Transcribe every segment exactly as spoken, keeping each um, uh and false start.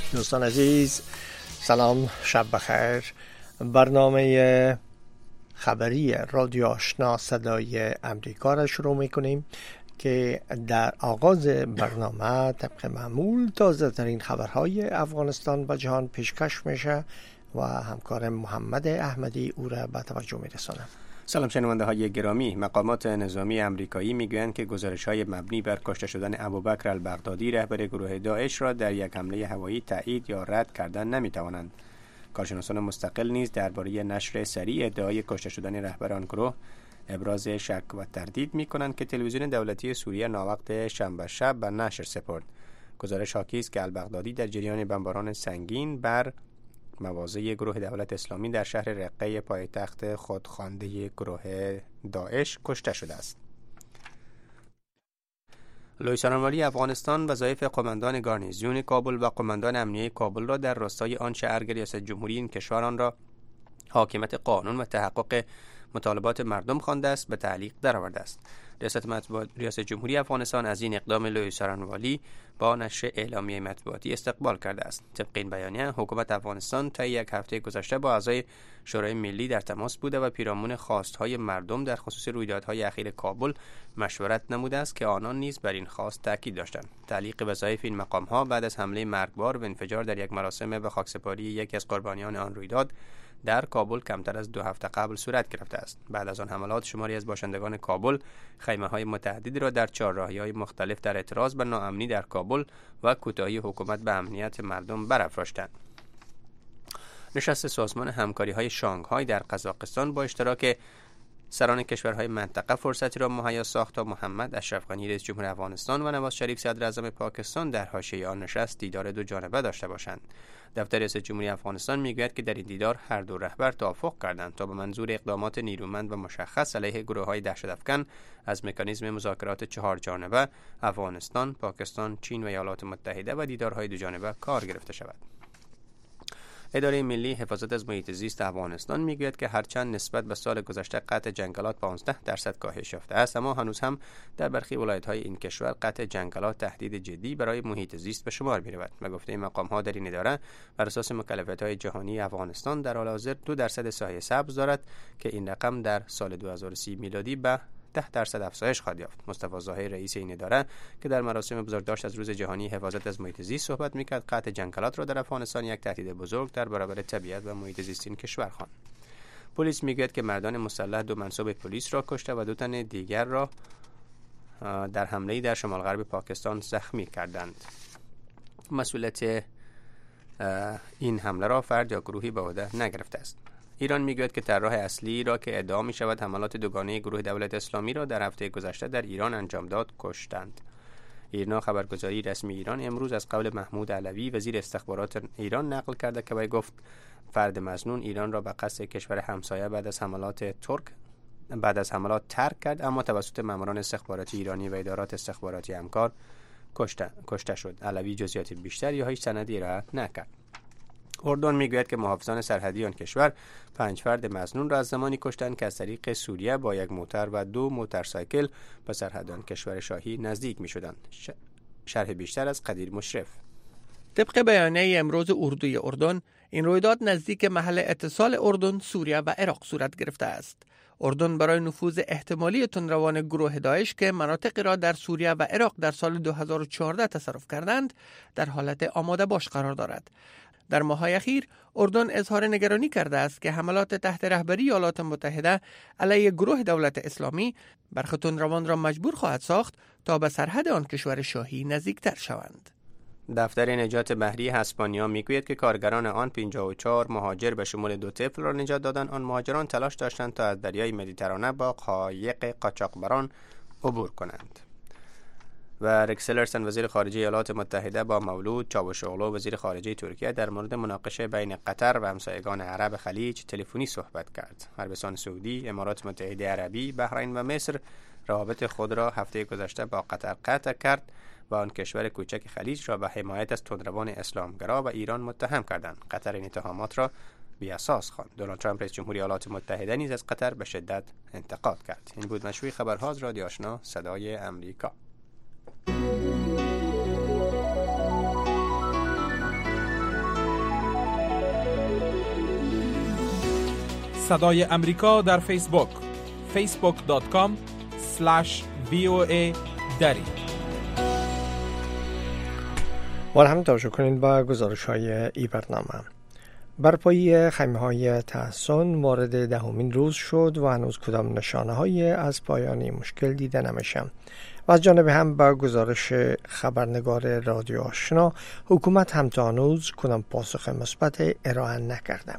دوستان عزیز سلام، شب بخیر. برنامه خبری رادیو آشنا صدای امریکا را شروع میکنیم که در آغاز برنامه طبق معمول تازه ترین خبرهای افغانستان و جهان پیشکش میشه و همکار محمد احمدی او را به توجه میرسانم. سلام شنونده های گرامی. مقامات نظامی امریکایی میگویند که گزارش های مبنی بر کشته شدن ابوبکر البغدادی رهبر گروه داعش را در یک حمله هوایی تایید یا رد کردن نمیتوانند. کارشناسان مستقل نیز درباره نشر سریع ادعای کشته شدن رهبر آن گروه ابراز شک و تردید میکنند که تلویزیون دولتی سوریه ناوقت شنبه شب به نشر سپرد. گزارش حاکی است که البغدادی در جریان بمباران سنگین بر مواضع گروه دولت اسلامی در شهر رقه پایتخت خودخوانده گروه داعش کشته شده است. لوئیس آرانوالی افغانستان وظایف قماندان گارنیزیون کابل و قماندان امنیه کابل را در راستای آن شهر ریاست جمهوری این کشور آن را حاکمیت قانون و تحقق مطالبات مردم خوانده است به تعلیق درآورده است. ریاست مطبوعات ریاست جمهوری افغانستان از این اقدام لوئیس آرانوالی با نشر اعلامیه مطبوعاتی استقبال کرده است. طبق این بیانیه حکومت افغانستان تا یک هفته گذشته با اعضای شورای ملی در تماس بوده و پیرامون خواستهای مردم در خصوص رویدادهای اخیر کابل مشورت نموده است که آنان نیز بر این خواست تاکید داشتند. تعلیق وظایف این مقام‌ها بعد از حمله مرگبار و انفجار در یک مراسم به خاکسپاری یکی از قربانیان آن رویداد در کابل کمتر از دو هفته قبل صورت گرفته است. بعد از آن حملات شماری از باشندگان کابل خیمه‌های متعددی را در چهارراهی‌های مختلف در اعتراض به ناامنی در کابل و کوتاهی حکومت به امنیت مردم برافراشتند. نشست سازمان همکاری‌های شانگهای در قزاقستان با اشتراک سران کشورهای منطقه فرصتی را مهیا ساخت تا محمد اشرف غنی رئیس جمهور افغانستان و نواز شریف صدر اعظم پاکستان در حاشیه آن نشست دیدار دو جانبه داشته باشند. دفتر رئیس جمهوری افغانستان میگوید که در این دیدار هر دو رهبر توافق کردند تا به منظور اقدامات نیرومند و مشخص علیه گروه‌های دهشت‌افکن از مکانیزم مذاکرات چهار جانبه افغانستان، پاکستان، چین و ایالات متحده و دیدارهای دو جانبه کار گرفته شود. اداره ملی حفاظت از محیط زیست افغانستان میگوید که هرچند نسبت به سال گذشته قطع جنگلات پانزده درصد کاهش یافته است، اما هنوز هم در برخی ولایت‌های این کشور قطع جنگلات تهدید جدی برای محیط زیست به شمار می‌رود. به گفته مقام‌ها در این اداره بر اساس مکلفیت‌های جهانی افغانستان در حال حاضر دو درصد ساحه سبز دارد که این رقم در سال دو هزار و سی میلادی به ده درصد افزایش خواهد یافت. مصطفی ظاهر رئیس این اداره که در مراسم بزرگداشت از روز جهانی حفاظت از محیط زیست صحبت می‌کرد، قطع جنگلات را در افغانستان یک تهدید بزرگ در برابر طبیعت و محیط زیست این کشور خواند. پلیس میگوید که مردان مسلح دو منصوب پلیس را کشته و دو تن دیگر را در حمله‌ای در شمال غرب پاکستان زخمی کردند. مسئولیت این حمله را فرد یا گروهی به عهده نگرفته است. ایران میگوید که طراح اصلی را که ادعا می شود حملات دوگانه گروه دولت اسلامی را در هفته گذشته در ایران انجام داد کشتند. ایرنا خبرگزاری رسمی ایران امروز از قول محمود علوی وزیر استخبارات ایران نقل کرده که وی گفت فرد مظنون ایران را به قصد کشور همسایه بعد از حملات ترک بعد از حملات ترک کرد، اما توسط ماموران استخباراتی ایرانی و ادارات استخباراتی همکار کشته کشته شد. علوی جزئیات بیشتر یا هیچ سندی ارائه نکرد. اردن میگوید که محافظان سرحدی آن کشور پنج فرد مظنون را از زمانی کشتند که از طریق سوریه با یک موتر و دو موتورسایکل به سرحدان کشور شاهی نزدیک می‌شدند. شرح بیشتر از قدیر مشرف. طبق بیانیه امروز اردوی اردن، این رویداد نزدیک محل اتصال اردن، سوریه و عراق صورت گرفته است. اردن برای نفوذ احتمالی تندروان گروه داعش که مناطقی را در سوریه و عراق در سال دو هزار و چهارده تصرف کردند، در حالت آماده باش قرار دارد. در ماه‌های اخیر اردن اظهار نگرانی کرده است که حملات تحت رهبری ایالات متحده علیه گروه دولت اسلامی برخی تندروان را مجبور خواهد ساخت تا به سرحد آن کشور شاهی نزدیکتر شوند. دفتر نجات بحری اسپانیا میگوید که کارگران آن پنجاه و چهار مهاجر به شمول دو طفل را نجات دادند. آن مهاجران تلاش داشتند تا از دریای مدیترانه با قایق قاچاقبران عبور کنند. و رکس تیلرسون وزیر خارجه ایالات متحده با مولود چاوشوغلو وزیر خارجه ترکیه در مورد مناقشه بین قطر و همسایگان عرب خلیج تلفنی صحبت کرد. عربستان سعودی، امارات متحده عربی، بحرین و مصر روابط خود را هفته گذشته با قطر قطع کرد و آن کشور کوچک خلیج را به حمایت از تندروان اسلامگرا و ایران متهم کردند. قطر این اتهامات را بی اساس خواند. دونالد ترامپ رئیس جمهوری ایالات متحده نیز از قطر به شدت انتقاد کرد. این بود مشروع خبرها از رادیو آشنا صدای امریکا. صدای امریکا در فیسبوک فیسبوک دات کام اسلش وی او ای دری. و هم توجه کنید با گزارش های ای برنامه. برپایی خیمه های تحصن وارد دهمین روز شد و هنوز کدام نشانه های از پایان مشکل دیده نمیشه. و از جانب هم با گزارش خبرنگار رادیو آشنا، حکومت هم تا هنوز کدام پاسخ مثبت ارائه نکرده.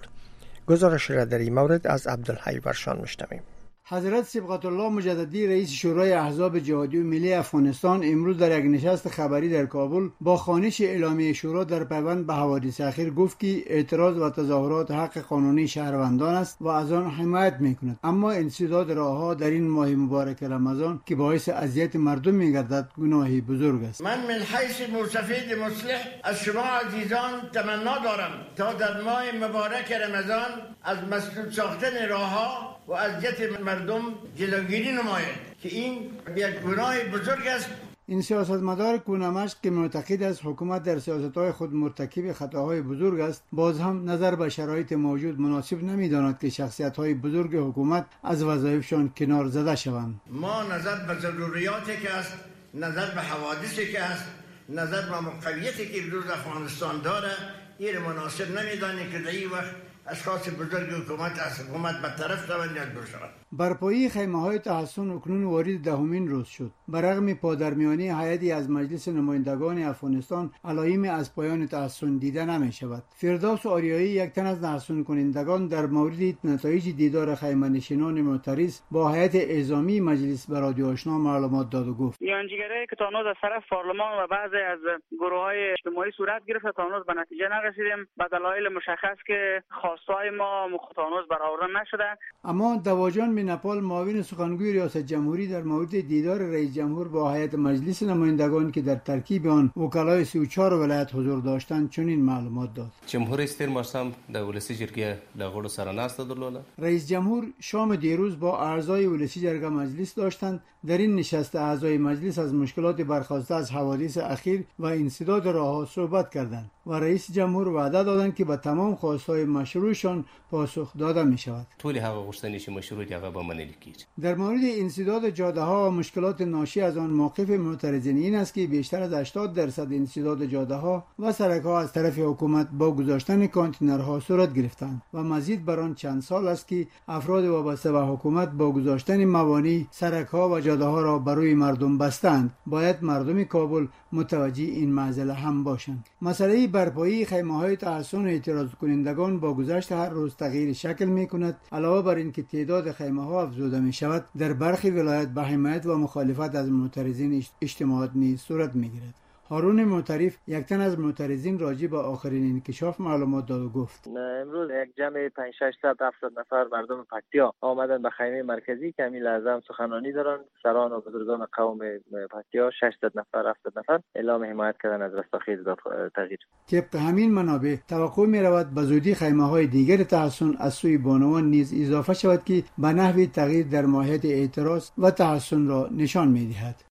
گزارش را در این مورد از عبدالحی ورشان میشنویم. حضرت صبغت الله مجددی رئیس شورای احزاب جهادی و ملی افغانستان امروز در یک نشست خبری در کابل با خوانش اعلامیه شورا در پیوند به حوادث اخیر گفت که اعتراض و تظاهرات حق قانونی شهروندان است و از آن حمایت میکند، اما انسداد راهها در این ماه مبارک رمضان که باعث اذیت مردم میگردد گناهی بزرگ است. من من حیث مستفید مصلح از شما عزیزان تمنا دارم تا در ماه مبارک رمضان از مسدود ساختن راهها و اذیت مردم جلوگیری نماید که این یک گناه بزرگ است. این سیاستمدار کونمشق که معتقد است حکومت در سیاست‌های خود مرتکب خطاهای بزرگ است، باز هم نظر به شرایط موجود مناسب نمی‌داند که شخصیت‌های بزرگ حکومت از وظایفشان کنار زده شوند. ما نظر به ضروریاتی که است، نظر به حوادثی که است، نظر به موقعیتی که امروز افغانستان داره، این مناسب نمی‌دانیم که در این وقت اشخاص بزرگ حکومت از حکومت به طرف شوند یا دور شوند. برپایی خیمه‌های تحصن اکنون وارد دهمین روز شد. برغم پادرمیانی هیئتی از مجلس نمایندگان افغانستان علائمی از پایان تحصن دیده نمی شود. فردوس آریایی یک تن از تحصن کنندگان در مورد نتایج دیدار خیمه نشینان معترض با هیئت اعزامی مجلس به رادیو آشنا معلومات داد و گفت: میانجیگری که تا هنوز از طرف پارلمان و بعضی از گروه‌های اجتماعی صورت گرفت تا هنوز به نتیجه نرسیدیم، به دلایل مشخص که خواستای ما تا هنوز برآورده نشده. اما دواجان نپال معاون سخنگوی ریاست جمهوری در مورد دیدار رئیس جمهور با هیئت مجلس نمایندگان که در ترکیب آن وکلای سی و چهار ولایت حضور داشتند چنین معلومات داد. جمهور استرماسم در ولسی جرگه لغور سراناست دلوله. رئیس جمهور شام دیروز با اعضای ولسی جرگه مجلس داشتند. در این نشست اعضای مجلس از مشکلات برخاسته از حوادث اخیر و انسداد راهها صحبت کردند و رئیس جمهور وعده دادند که به تمام خواستهای مشروعشان پاسخ داده می شود. طول حق گشتنیش مشروع دیگه با من لیکید. در مورد انسداد جاده ها و مشکلات ناشی از آن موقف معترضین این است که بیشتر از هشتاد درصد انسداد جاده ها و سرک ها از طرف حکومت با گذاشتن کانتینرها صورت گرفتند و مزید بر آن چند سال است که افراد وابسته به حکومت با گذاشتن موانع سرک ها و جاده ها را برای مردم بستند. باید مردم کابل متوجه این معضله هم باشند. مسئله برپایی خیمه های تحصن اعتراض کنندگان با گذشت هر روز تغییر شکل می کند. علاوه بر این که تعداد خیمه ها افزوده می شود، در برخی ولایت به حمایت و مخالفت از معترضین اجتماعات نیز صورت می گیرد. هارون معترف یک تن از معترضین راجع به آخرین انکشاف معلومات داد و گفت: امروز یک جمع پنج ششصد هفتاد نفر مردم پکتیا آمدن به خیمه مرکزی که همین لحظه هم سخنرانی دارند. سران و بزرگان قوم پکتیا ششصد نفر هفتاد نفر اعلام حمایت کردن از رستاخیز تغییر. طبق همین منابع توقع می رود به زودی خیمه های دیگر تحصن از سوی بانوان نیز اضافه شود که به نحو تغییر در ماهیت اعتراض و تحصن را نشان می دهد.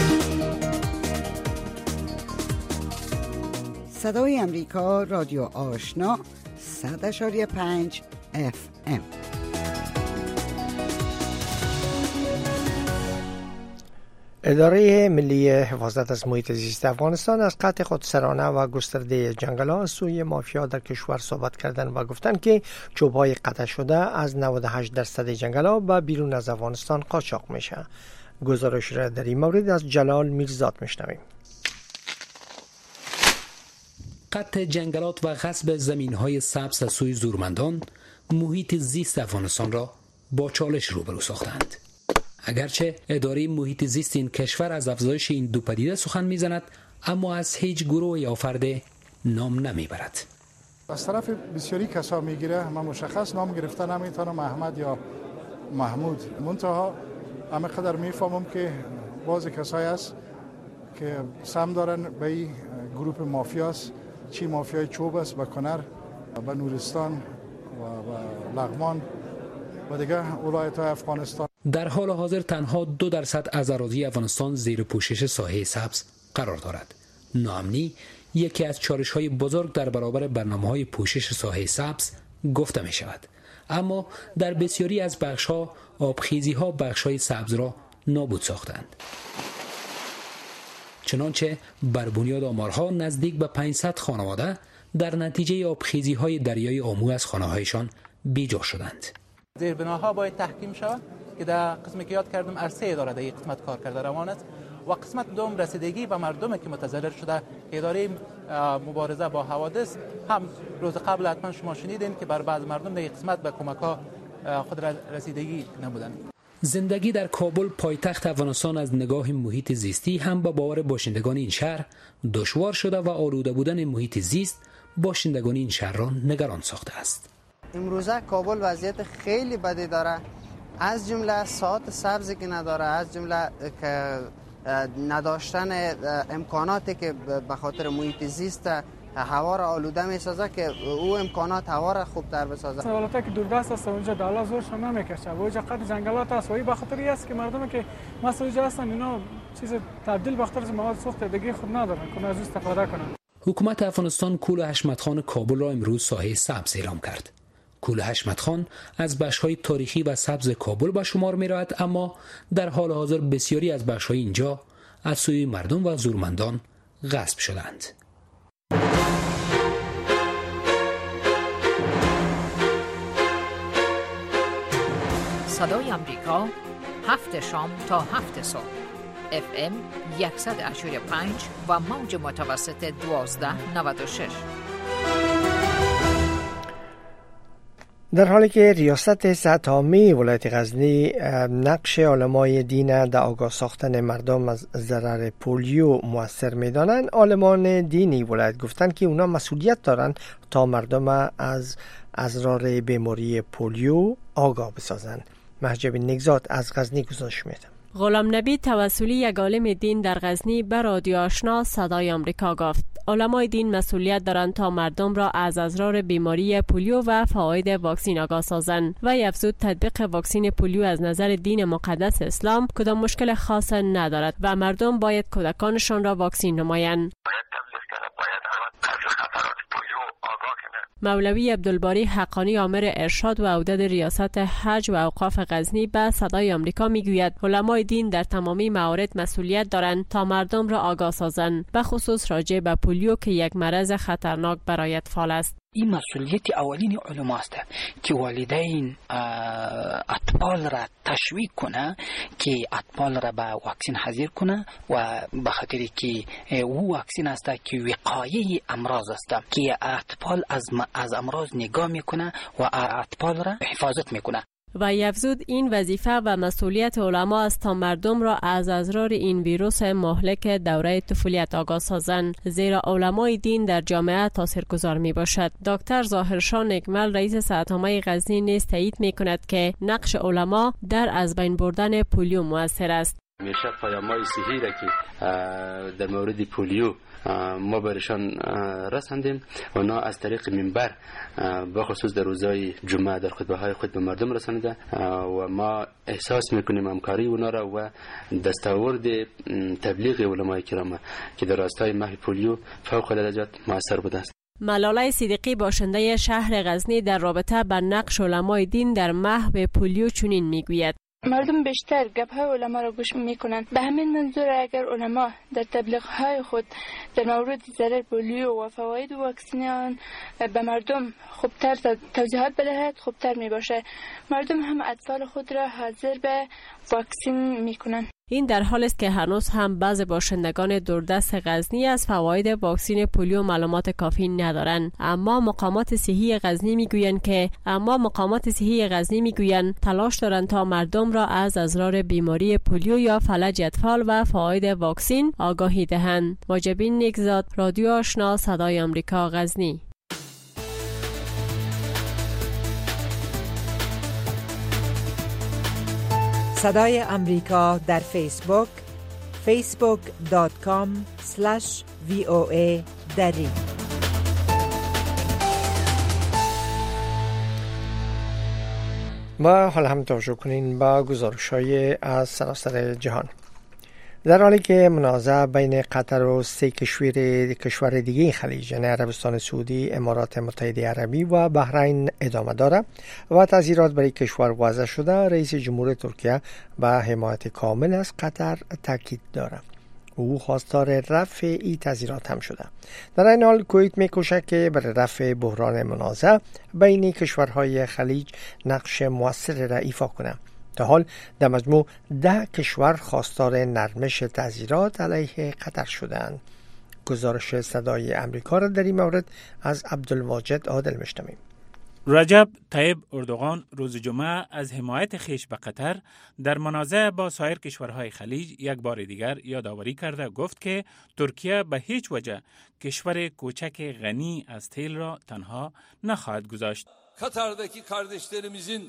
صدای امریکا رادیو آشنا صد اشاری پنج اف ام. اداره ملی حفاظت از محیط زیست افغانستان از قطع خودسرانه و گسترده جنگل‌ها از سوی مافیا در کشور صحبت کردن و گفتند که چوب‌های قطع شده از نود و هشت درصد جنگل‌ها به بیرون از افغانستان قاچاق میشه. گزارش را در این مورد از جلال میرزاد میشنویم. قطع جنگلات و غصب زمین‌های سبز از سوی زورمندان محیط زیست افغانستان را با چالش روبرو ساختند. اگرچه اداره محیط زیست این کشور از افزایش این دو پدیده سخن میزند، اما از هیچ گروه یا فرد نام نمیبرد. از طرف بسیاری کسا میگیره، من مشخص نام گرفتن نمیتونم احمد یا محمود. منتها همه قدر میفهمم که بعضی کسایی هست که سم دارن به این گروه مافیاست، چی مافیای چوب است به کنر، به نورستان و لغمان و دیگه ولایت‌های افغانستان. در حال حاضر تنها دو درصد از اراضی افغانستان زیر پوشش ساحه سبز قرار دارد. ناامنی یکی از چالش‌های بزرگ در برابر برنامه‌های پوشش ساحه سبز گفته می شود. اما در بسیاری از بخش‌ها آبخیزی‌ها بخش‌های سبز را نابود ساختند. چنانچه بر بنیاد آمارها نزدیک به پانصد خانواده در نتیجه آبخیزی‌های دریای آمو از خانه‌هایشان بیجا شدند. زیربناها باید تحکیم شود که در قسمی که یاد کردم عرصه اداره در این قسمت کار کرده روان است و قسمت دوم رسیدگی به مردم که متضرر شده. اداره مبارزه با حوادث هم روز قبل حتما شما شنیدین که بر بعض مردم در این قسمت به کمک‌ها خود رسیدگی نمودند. زندگی در کابل پایتخت افغانستان از نگاه محیط زیستی هم به باور باشندگان این شهر دشوار شده و آلوده بودن محیط زیست باشندگان این شهر را نگران ساخته است. امروزه کابل وضعیت خیلی بدی داره، از جمله ساعت سبزی که نداره، از جمله که نداشتن امکاناتی که به خاطر محیط زیست هوا را آلوده می سازه که او امکانات هوا را خوب تر بسازه. سوالات که دوردست است اونجا دالا زورش نمیکشه و اونجا قد جنگلات است و این به خاطر است که مردم که مثلا اونجا هستن اینا چیز تبدیل به خاطر مواد سوختگی خود ندارن که از استفاده کنن. حکومت افغانستان کوه حشمت خان کابل را امروز ساحه سبز اعلام کرد. کوه حشمت خان از بخش‌های تاریخی و سبز کابل به شمار می‌رود، اما در حال حاضر بسیاری از بخش‌های اینجا از سوی مردم و زورمندان غصب شدند. صدای آمریکا هفت شام تا هفت صبح اف ام صد و پنج و موج متوسط دوازده نود و شش. در حالی که ریاست صحت عامه ولایت غزنی نقش علمای دین در آگاه ساختن مردم از ضرر پولیو مؤثر می‌دانند، علمان دینی ولایت گفتند که اونا مسئولیت دارند تا مردم از اضرار بیماری پولیو آگاه بسازند. محجب نگزاد از غزنی گزارش می‌دهد. غلام نبی توسلی، یک عالم دین در غزنی، به رادیو آشنا صدای آمریکا گفت علمای دین مسئولیت دارند تا مردم را از اضرار بیماری پولیو و فواید واکسن آگاه سازند و افزود تطبیق واکسن پولیو از نظر دین مقدس اسلام کدام مشکل خاص ندارد و مردم باید کودکانشان را واکسن نمایند. مولوی عبدالباری حقانی آمر ارشاد و عهده ریاست حج و اوقاف غزنی به صدای آمریکا میگوید علمای دین در تمامی موارد مسئولیت دارند تا مردم را آگاه سازند، به خصوص راجع به پولیو که یک مرض خطرناک برای اطفال است. این مسئولیت اولین علما است که والدین اطفال را تشویق کنه که اطفال را به واکسن حاضر کنه و به خاطر که او واکسن است که وقایه امراض است که اطفال از از امراض نگاه میکنه و اطفال را حفاظت میکنه. و یفزود این وظیفه و مسئولیت علما است تا مردم را از اضرار این ویروس مهلک دوره طفولیت آگاه سازند، زیرا علمای دین در جامعه تاثیرگذار می باشد. دکتر ظاهرشاه نکمل رئیس صحت عامه غزنی نیز تایید می کند که نقش علما در از بین بردن پولیو مؤثر است. همیشه پیام‌های صحیحی را که در مورد پولیو ما برشان رساندیم و اونا از طریق منبر به خصوص در روزهای جمعه در خطبه های خود به مردم رسانیده و ما احساس میکنیم همکاری اونا را و دستاورد تبلیغ علمای کرام که در راستای محو پولیو فوق العاده موثر بوده است. ملاله صدیقی باشنده شهر غزنی در رابطه با نقش علمای دین در محو پولیو چنین میگوید: مردم بیشتر گپ‌های علما را گوش میکنند. به همین منظور اگر علما در تبلیغ‌های خود در مورد ضرر پولیو و فواید واکسن آن به مردم خوبتر توضیحات بدهد خوبتر میباشه. مردم هم اطفال خود را حاضر به واکسن میکنند. این در حال است که هنوز هم بعض باشندگان دوردست غزنی از فواید واکسن پولیو معلومات کافی ندارند، اما مقامات صحی غزنی میگویند که اما مقامات صحی غزنی میگویند تلاش دارند تا مردم را از اضرار بیماری پولیو یا فلج اطفال و فواید واکسن آگاهی دهند. واجبین نگزاد، رادیو آشنا، صدای آمریکا، غزنی. صدای امریکا در فیسبوک فیسبوک دات کام اسلش وی او ای دری. ما حالا هم توجه کنین با گزارش‌های از سراسر جهان. در حالی که منازعه بین قطر و سه کشور کشور دیگه خلیج یعنی عربستان سعودی، امارات متحده عربی و بحرین ادامه داره و تذیرات برای کشور وضع شده، رئیس جمهور ترکیه به حمایت کامل از قطر تاکید داره. او خواستار رفع این تذیرات هم شده. در این حال کویت میکوشه که برای رفع بحران منازعه بین کشورهای خلیج نقش مؤثر را ایفا کنه. تا حال در مجموع ده کشور خواستار نرمش تذیرات علیه قطر شدند. گزارش صدای امریکا را در این مورد از عبدالواجد عادل میشنویم. رجب طیب اردوغان روز جمعه از حمایت خیش به قطر در منازعه با سایر کشورهای خلیج یک بار دیگر یادآوری کرده گفت که ترکیه به هیچ وجه کشور کوچک غنی از تیل را تنها نخواهد گذاشت. Katar'daki kardeşlerimizin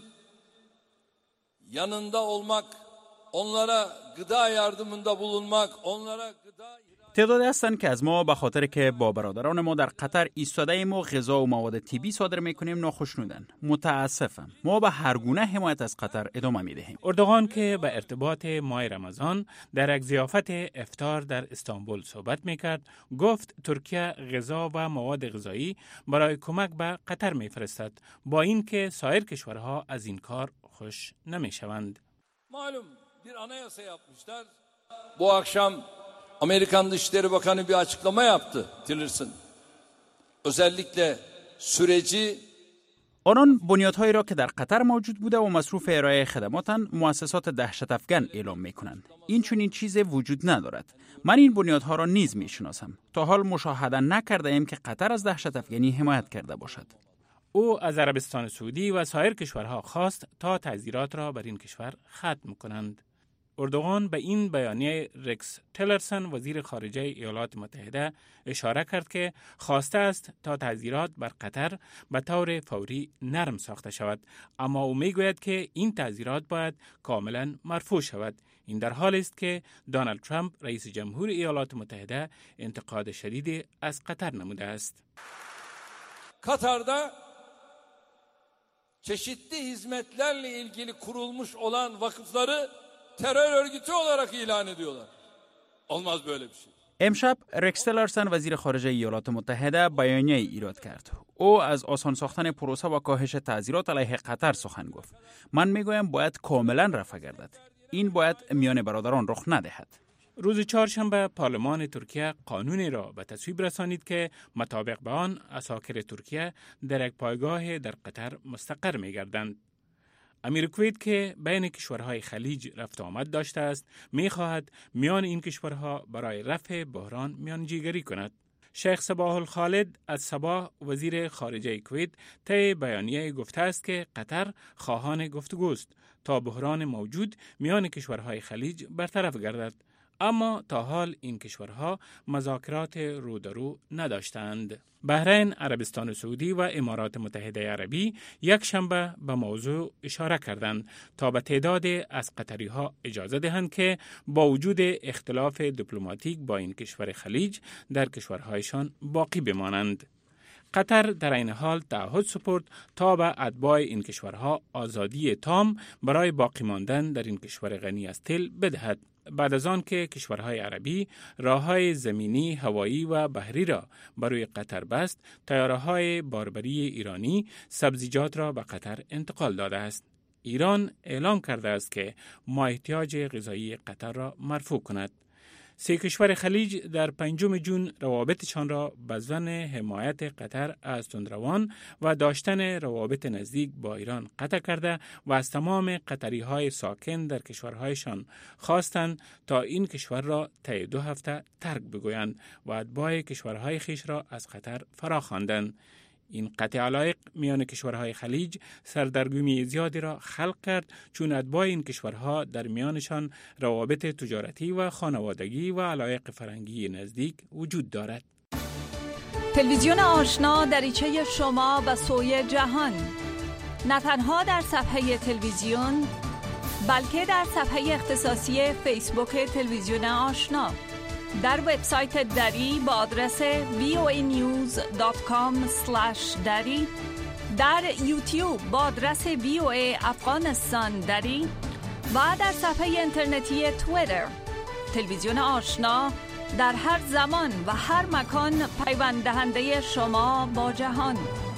yanında olmak, onlara gıda yardımında bulunmak, onlara gıda تعدادی هستند که از ما به خاطر که با برادران ما در قطر ایستاده ایم و غذا و مواد طبی صادر میکنیم ناخوشنودن. متاسفم. ما به هر گونه حمایت از قطر ادامه میدهیم. اردوغان که به ارتباط ماه رمضان در یک ضیافت افطار در استانبول صحبت میکرد، گفت ترکیه غذا و مواد غذایی برای کمک به قطر میفرستد، با اینکه سایر کشورها از این کار خوش نمیشوند. معلوم bir anayasa yapmışlar. Bu akşam Amerikan Dışişleri Bakanı bir açıklama yaptı Tillerson. Özellikle süreci آنان بنیادهایی را که در قطر موجود بوده و مصروف ارائه خدماتند مؤسسات دهشت افکن اعلام میکنند. این چنین چیزی وجود ندارد. من این بنیادها را نیز میشناسم. تا حال مشاهده نکرده ایم که قطر از دهشت افکنی حمایت کرده باشد. او از عربستان سعودی و سایر کشورها خواست تا تعزیرات را بر این کشور ختم کنند. اردوغان به این بیانیه رکس تیلرسن وزیر خارجه ایالات متحده اشاره کرد که خواسته است تا تعزیرات بر قطر به طور فوری نرم ساخته شود، اما او میگوید که این تعزیرات باید کاملا مرفوع شود. این در حالی است که دونالد ترامپ رئیس جمهور ایالات متحده انتقاد شدید از قطر نموده است. Katar'da çeşitli hizmetlerle ilgili kurulmuş olan vakıfları terör örgütü olarak ilan ediyorlar. Olmaz böyle bir şey. امشب رکس تیلرسن وزیر خارجه ایالات متحده بیانیه ایراد کرد. او از آسان ساختن پروسه و کاهش تعزیرات علیه قطر سخن گفت. من میگویم باید کاملا رفع گردد. این باید میان برادران رخ ندهد. روز چهارشنبه پارلمان ترکیه قانونی را به تصویب رسانید که مطابق به آن اساکر ترکیه در یک پایگاه در قطر مستقر می‌گردند. امیر کویت که بین کشورهای خلیج رفت آمد داشته است، می‌خواهد میان این کشورها برای رفع بحران میانجیگری کند. شیخ صباح الخالد از صباح وزیر خارجه کویت طی بیانیه گفته است که قطر خواهان گفتگوست تا بحران موجود میان کشورهای خلیج برطرف گردد، اما تا حال این کشورها مذاکرات رو در رو نداشتند. بحرین، عربستان سعودی و امارات متحده عربی یک شنبه به موضوع اشاره کردند تا به تعداد از قطری ها اجازه دهند که با وجود اختلاف دیپلماتیک با این کشور خلیج در کشورهایشان باقی بمانند. قطر در این حال تعهد سپرد تا به اتباع این کشورها آزادی تام برای باقی ماندن در این کشور غنی از تیل بدهد. بعد از آن که کشورهای عربی راههای زمینی، هوایی و بحری را برای قطر بست، طیاره‌های باربری ایرانی سبزیجات را به قطر انتقال داده است. ایران اعلام کرده است که ماهیتیاج غذایی قطر را مرفوع کند. سه کشور خلیج در پنجم جون روابطشان را به ظن حمایت قطر از تندروان و داشتن روابط نزدیک با ایران قطع کرده و از تمام قطری های ساکن در کشورهایشان خواستند تا این کشور را طی دو هفته ترک بگویند و اتباع کشورهای خیش را از قطر فرا خواندند. این قطع علایق میان کشورهای خلیج سردرگمی زیادی را خلق کرد، چون اتباع این کشورها در میانشان روابط تجارتی و خانوادگی و علایق فرهنگی نزدیک وجود دارد. تلویزیون آشنا دریچه شما به سوی جهان، نه تنها در صفحه تلویزیون بلکه در صفحه اختصاصی فیسبوک تلویزیون آشنا، در وبسایت دری با آدرس وی او ای نیوز دات کام اسلش دری، در یوتیوب با آدرس وی او ای افغانستان دری و در صفحه اینترنتی توییتر تلویزیون آشنا در هر زمان و هر مکان پیوند دهنده شما با جهان.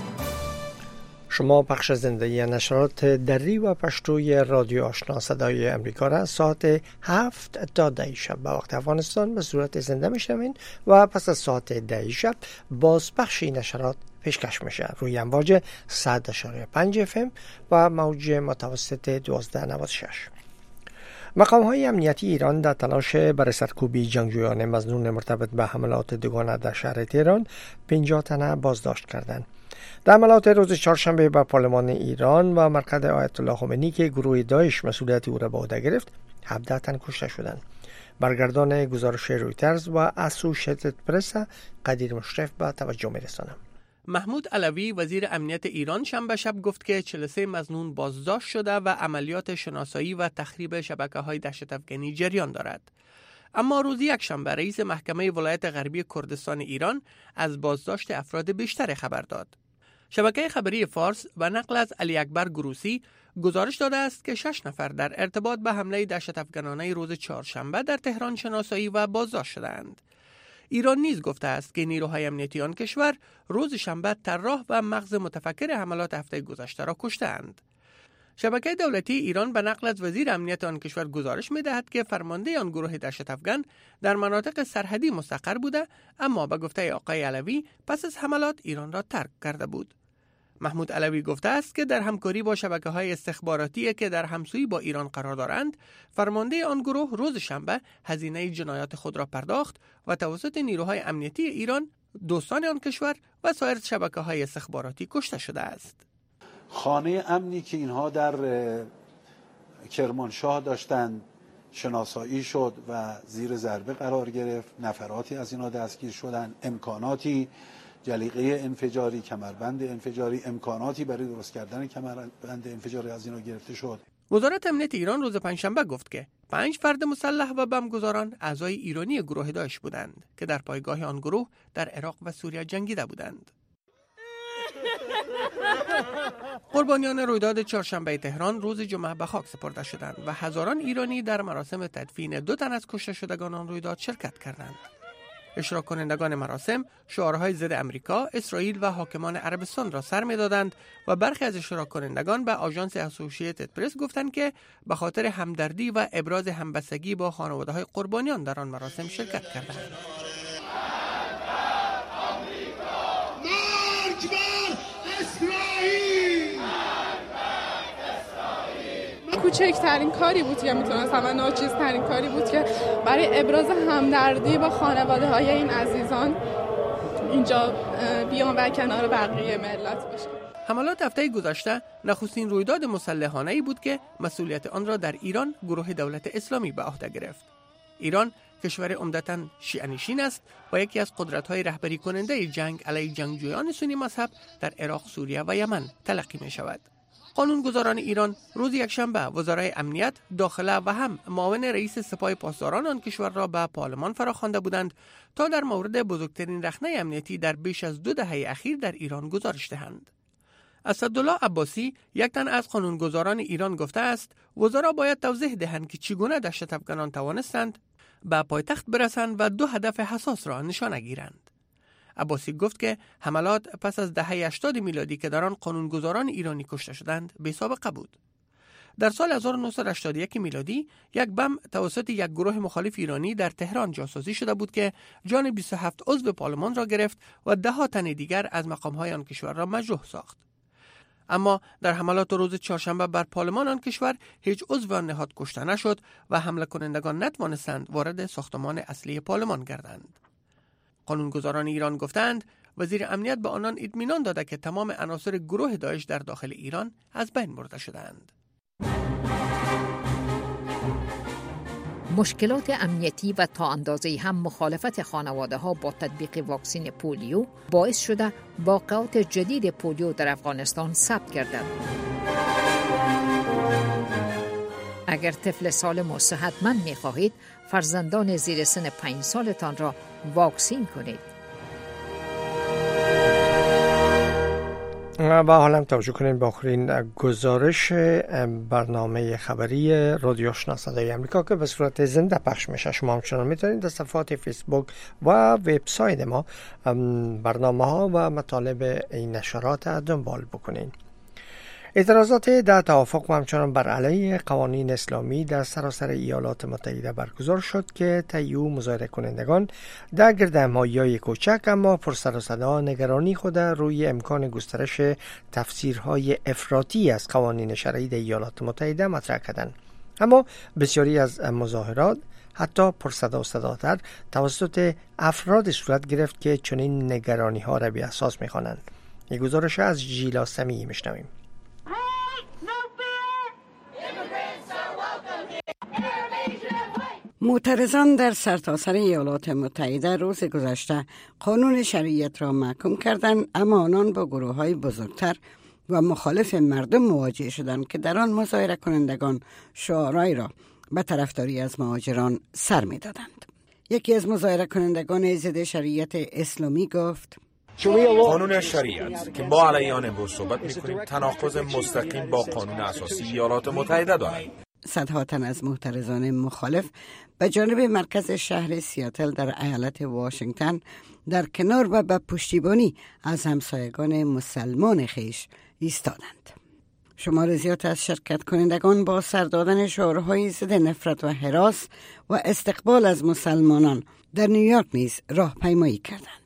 شما پخش زنده نشرات دری و پشتوی رادیو آشنا صدای امریکا را ساعت هفت تا ده شب به وقت افغانستان به صورت زنده میشنوین و پس از ساعت ده شب بازپخشی نشرات پیشکش میشه روی امواج صد و پنج اف ام و موج متوسط دوازده نود و شش. مقام های امنیتی ایران در تلاش برای سرکوبی جنگجویان مظنون مرتبط به حملات دوگانه در شهر تهران پنجاه تنه بازداشت کردند. در حملات روز چهارشنبه بر پارلمان ایران و مرکز آیت الله خمینی که گروه داعش مسئولیت او را به عهده گرفت، هفده تن کشته شدند. برگردان گزارش رویترز و اسوشیتد پرس قدیر مشرف به توجه می‌رسانم. محمود علوی وزیر امنیت ایران شنبه شب گفت که چهل و سه مظنون بازداشت شده و عملیات شناسایی و تخریب شبکه‌های دهشت افکنی جریان دارد. اما روز یکشنبه رئیس محکمه ولایت غربی کردستان ایران از بازداشت افراد بیشتر خبر داد. شبکه خبری فارس و نقل از علی اکبر گروسی گزارش داده است که شش نفر در ارتباط به حمله دهشت افکنانه روز چهارشنبه در تهران شناسایی و بازداشت شدند. ایران نیز گفته است که نیروهای امنیتی آن کشور روز شنبه طراح و مغز متفکر حملات هفته گذشته را کشتند. شبکه دولتی ایران به نقل از وزیر امنیت آن کشور گزارش می‌دهد که فرمانده آن گروه دهشت افکن در مناطق سرحدی مستقر بوده، اما به گفته آقای علوی پس از حملات ایران را ترک کرده بود. محمود علوی گفته است که در همکاری با شبکه‌های استخباراتی که در همسویی با ایران قرار دارند، فرمانده آن گروه روز شنبه هزینه جنایات خود را پرداخت و توسط نیروهای امنیتی ایران، دوستان آن کشور و سایر شبکه‌های استخباراتی کشته شده است. خانه امنی که اینها در کرمانشاه داشتند شناسایی شد و زیر ضربه قرار گرفت، نفراتی از اینها دستگیر شدند، امکاناتی جلیقه انفجاری، کمربند انفجاری، امکاناتی برای درست کردن کمربند انفجاری از اینها گرفته شد. وزارت امنیت ایران روز پنجشنبه گفت که پنج فرد مسلح و بمبگذاران اعضای ایرانی گروه داعش بودند که در پایگاه آن گروه در عراق و سوریه جنگیده بودند. قربانیان رویداد چهارشنبه تهران روز جمعه به خاک سپرده شدند و هزاران ایرانی در مراسم تدفین دو تن از کشته شدگان آن رویداد شرکت کردند. اشتراک کنندگان مراسم شعارهای ضد امریکا، اسرائیل و حاکمان عربستان را سر می‌دادند و برخی از اشتراک کنندگان به آژانس اسوشییتد پرس گفتند که به خاطر همدردی و ابراز همبستگی با خانواده‌های قربانیان در آن مراسم شرکت کردند. کوچکترین کاری بود که میتونستم و ناچیزترین کاری بود که برای ابراز همدردی با خانواده های این عزیزان اینجا بیان و کنار بقیه ملت باشم. حملات هفته گذشته نخستین رویداد مسلحانه‌ای بود که مسئولیت آن را در ایران گروه دولت اسلامی به عهده گرفت. ایران کشور عمدتاً شیعه‌نشین است و یکی از قدرت‌های رهبری کننده جنگ علیه جنگجویان سنی مذهب در عراق، سوریه و یمن تلقی می‌شود. قانونگذاران ایران روز یکشنبه وزرای امنیت، داخله و هم معاون رئیس سپاه پاسداران آن کشور را به پارلمان فراخوانده بودند تا در مورد بزرگترین رخنه امنیتی در بیش از دو دهه اخیر در ایران گزارش دهند. اسدالله عباسی، یک تن از قانونگذاران ایران، گفته است وزرا باید توضیح دهند که چگونه دهشت افکنان توانستند به پایتخت برسند و دو هدف حساس را نشانه گیرند. عباسی گفت که حملات پس از دهه هشتاد میلادی که در آن قانونگذاران ایرانی کشته شدند بی سابقه بود. در سال هزار و نهصد و هشتاد و یک میلادی یک بم توسط یک گروه مخالف ایرانی در تهران جاسازی شده بود که جان بیست و هفت عضو پارلمان را گرفت و ده ها تن دیگر از مقام‌های آن کشور را مجروح ساخت. اما در حملات روز چهارشنبه بر پارلمان آن کشور هیچ عضو آن نهاد کشته نشد و حمله کنندگان نتوانستند وارد ساختمان اصلی پارلمان گردند. قانونگذاران ایران گفتند وزیر امنیت به آنان اطمینان داده که تمام عناصر گروه داعش در داخل ایران از بین برده شدند. مشکلات امنیتی و تا اندازه‌ای هم مخالفت خانواده ها با تطبیق واکسن پولیو باعث شده واقعات جدید پولیو در افغانستان ثبت گردد. اگر طفل سالم و صحتمند می خواهید، فرزندان زیر سن پنج سالتان را واکسین کنید. و حالا توجه کنید به آخرین گزارش برنامه خبری رادیو آشنا صدای امریکا که به صورت زنده پخش میشه. شما همچنان میتونید در صفحات فیسبوک و وبسایت ما برنامه ها و مطالب این نشرات دنبال بکنید. اعتراضات در توافق و همچنان بر علیه قوانین اسلامی در سراسر ایالات متحده برگزار شد که طی او مظاهره کنندگان در گردهمایی‌های کوچک اما پر سر و صدا نگرانی خود روی امکان گسترش تفسیرهای افراطی از قوانین شرعی در ایالات متحده مطرح کردند. اما بسیاری از مظاهرات حتی پر صدا و صداتر توسط افراد صورت گرفت که چنین نگرانی ها را بی اساس می‌خوانند. یک گزارش از ژیلا سمیعی میشنویم. معترضان در سرتاسر ایالات متحده روز گذشته قانون شریعت را محکوم کردند، اما آنان با گروه‌های بزرگتر و مخالف مردم مواجه شدند که در آن مظاهره کنندگان شعارهایی را به طرفداری از مهاجران سر می‌دادند. یکی از مظاهره کنندگان ضد شریعت اسلامی گفت: قانون شریعت که با علیه آن امروز صحبت می‌کنیم تناقض مستقیم با قانون اساسی ایالات متحده دارد. صدها تن از معترضان مخالف به جانب مرکز شهر سیاتل در ایالت واشنگتن در کنار و به پشتیبانی از همسایگان مسلمان خیش ایستادند. شمار زیاد از شرکت کنندگان با سر دادن شعارهای ضد نفرت و هراس و استقبال از مسلمانان در نیویورک نیز راهپیمایی کردند.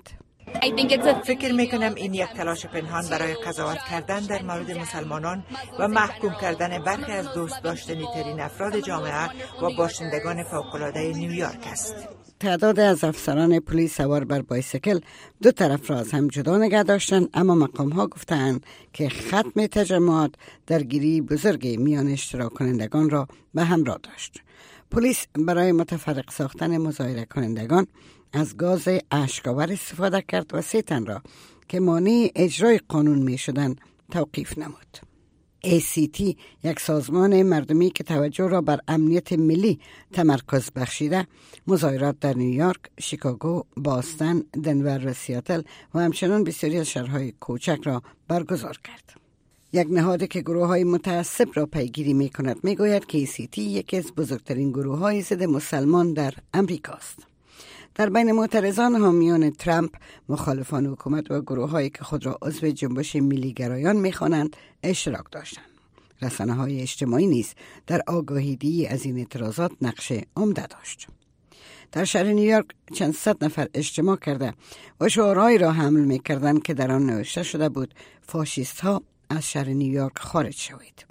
فکر میکنم این یک تلاش پنهان برای قضاوت کردن در مورد مسلمانان و محکوم کردن برخی از دوست داشتنی ترین افراد جامعه و باشندگان فوق‌العاده نیویورک است. تعداد از افسران پلیس سوار بر بایسیکل دو طرف را از هم جدا نگه داشتند، اما مقام ها گفتند که ختم تجمعات درگیری بزرگ میان اشتراک کنندگان را به همراه داشت. پلیس برای متفرق ساختن مظاهره کنندگان از گاز اشک‌آور استفاده کرد و سه تن را که مانع اجرای قانون می شدند توقیف نمود. ای سی تی یک سازمان مردمی که توجه را بر امنیت ملی تمرکز بخشیده مظاهرات در نیویورک، شیکاگو، باستن، دنور و سیاتل و همچنان بسیاری از شهرهای کوچک را برگزار کرد. یک نهاد که گروه های متعصب را پیگیری می کند می گوید که ای سی تی یکی از بزرگترین گروه های ضد مسلمان در امریکا است. در بین معترضان حامیان ترامپ، مخالفان حکومت و گروه هایی که خود را عضو جنبش ملیگرایان می خوانند اشتراک داشتند. رسانه های اجتماعی نیز در آگاهیدهی از این اعتراضات نقش عمده داشت. در شهر نیویورک چند صد نفر اجتماع کرده و شعارهایی را حمل می کردند که در آن نوشته شده بود: فاشیست ها از شهر نیویورک خارج شوید.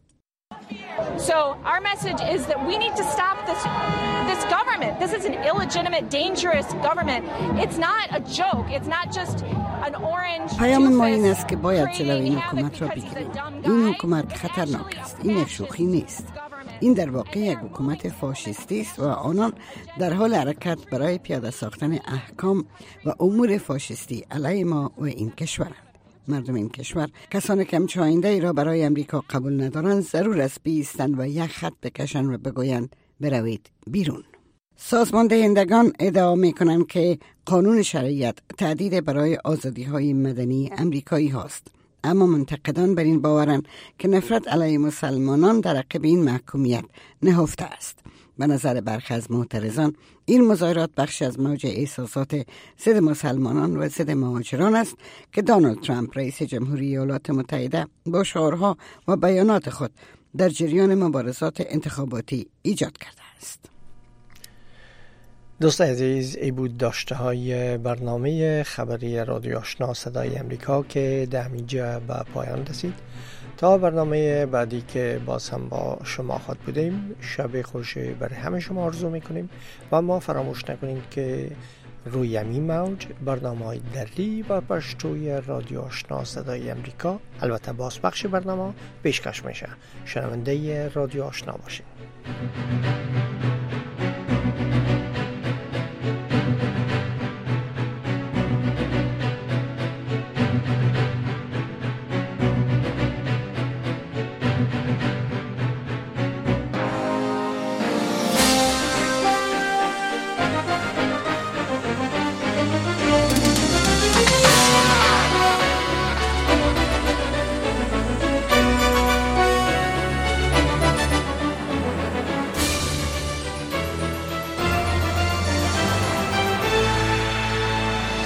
So our message is that we need to stop this this government. This is an illegitimate, dangerous government. It's not a joke. It's not just an orange. پیام ما این است که باید جلوی این حکومت را بگیریم. این حکومت خطرناک است. این یک شوخی نیست. این در واقع یک حکومت فاشیستی است و آنان در حال حرکت برای پیاده ساختن احکام و امور فاشیستی علیه ما و این کشورند. مردم این کشور کسانی که همچو آینده ای را برای امریکا قبول ندارند ضرور است بایستند و یک خط بکشند و بگویند بروید بیرون. سازمان دهندگان ادعا می کنند که قانون شریعت تهدید برای آزادی های مدنی امریکایی هاست، اما منتقدان بر این باورند که نفرت علیه مسلمانان در عقب این محکومیت نهفته است. به نظر برخی از معترضان این مظاهرات بخشی از موج احساسات ضد مسلمانان و ضد مهاجران است که دونالد ترامپ رئیس جمهوری ایالات متحده با شعارها و بیانات خود در جریان مبارزات انتخاباتی ایجاد کرده است. دوست عزیز، ای بود داشته های برنامه خبری رادیو آشنا صدای امریکا که در اینجا به پایان رسید. تا برنامه بعدی که باز هم با شما خود بودیم، شب خوشی برای همه شما آرزو میکنیم و ما فراموش نکنیم که روی همین موج برنامه های دری و پشتوی رادیو آشنا صدای امریکا، البته بازپخش برنامه پیشکش میشه. شنونده رادیو آشنا باشید.